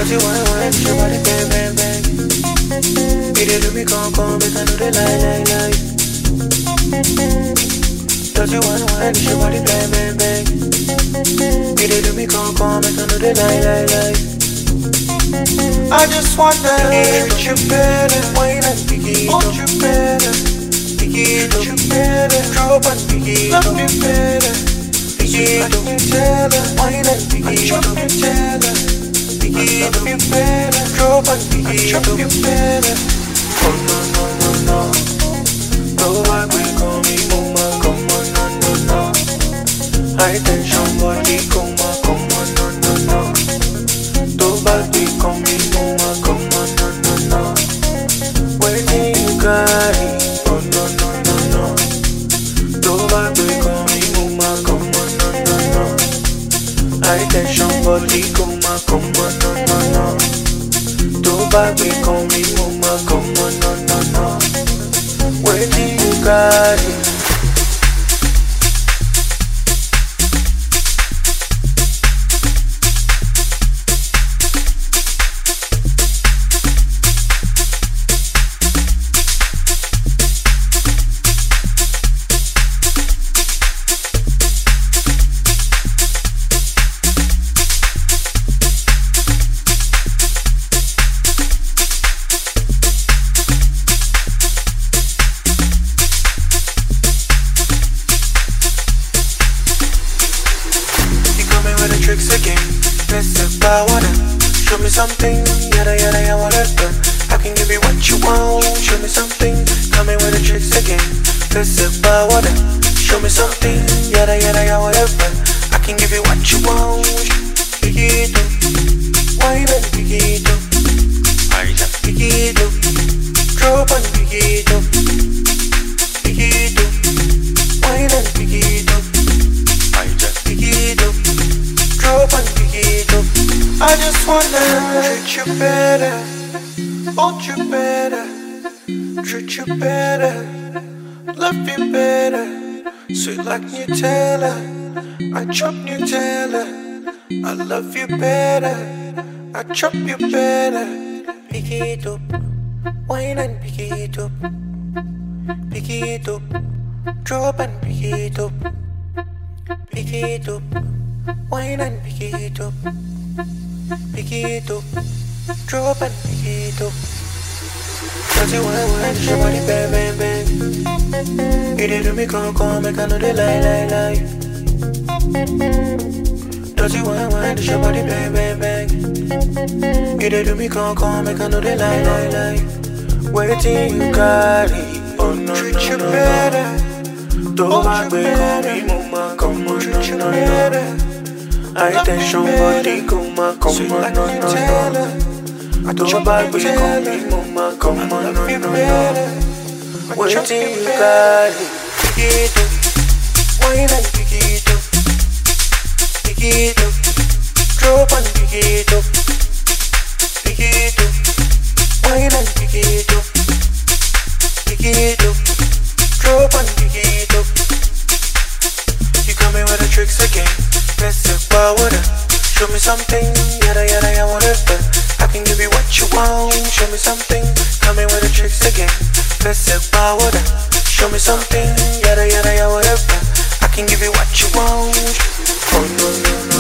Dirty wine, your body bang, bang, bang. You dey do me come, make I know they lie. Dirty wine, your body bang, bang, bang. You dey do me come, make I know they lie. I just wanna treat you better, wine and begin, hold you better, begin, hold you better, drop and begin, love you better, begin, hold you better, wine and begin, drop you better, begin, hold you better, drop and begin, drop you better. Oh no, go back, we call me mama, come on, no. High tension body, come on, no. Go back, we call me mama, come on, no. Waiting you got it, oh no. Go back, we call me mama, come on, no. High tension body, come on, no. Go back, we call me mama, come on, no. Waiting you got it. Tricks again, let's about water. Show me something, yada, whatever. I can give you what you want. Show me something, coming with the tricks again. Let's about water. Show me something, yada, whatever. I can give you what you want. Piquito, wine and piquito, piquito, drop and piquito, piquito, wine and piquito, piquito. I just wanna treat you better, hold you better, treat you better, love you better, sweet like Nutella, I chop Nutella, I love you better, I chop you better. Pick it up, wine and pick it up, drop and pick it up, wine and pick it up, drop and pick it up. Dirty wine, your body bang, bang. You dey do me come, make I know they lie. Dirty wine, your body bang, bang. You dey do me come, make I know they lie. Waiting you got it, oh no. Treat you better, don't back, baby, mama, come on, treat you better. High tension body, come on, no. I don't back, we call me mama, come on, no. Waiting you got it. Pick it up, wine and pick it up, drop and pick it up, wine and pick it up, drop and pick it up. You coming with the tricks again? Let's about water. Show me something, yada, whatever. I can give you what you want. Show me something, coming with the tricks again. Let's about water. Show me something, yada, whatever. I can give you what you want. Oh no.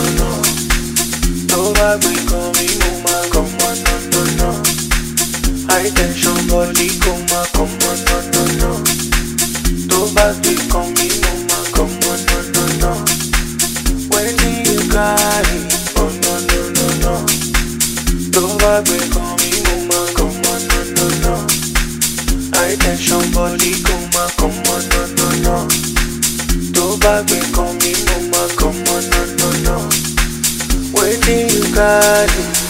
No back, we call me mama, come on, no. High tension body, come on, no. No back, we call me mama, come on, no. Waiting you got it, oh no. Don't back, we call me mama, come on, no. High tension body, come on, no. Don't back, we call me mama, come on, no. Waiting you got it.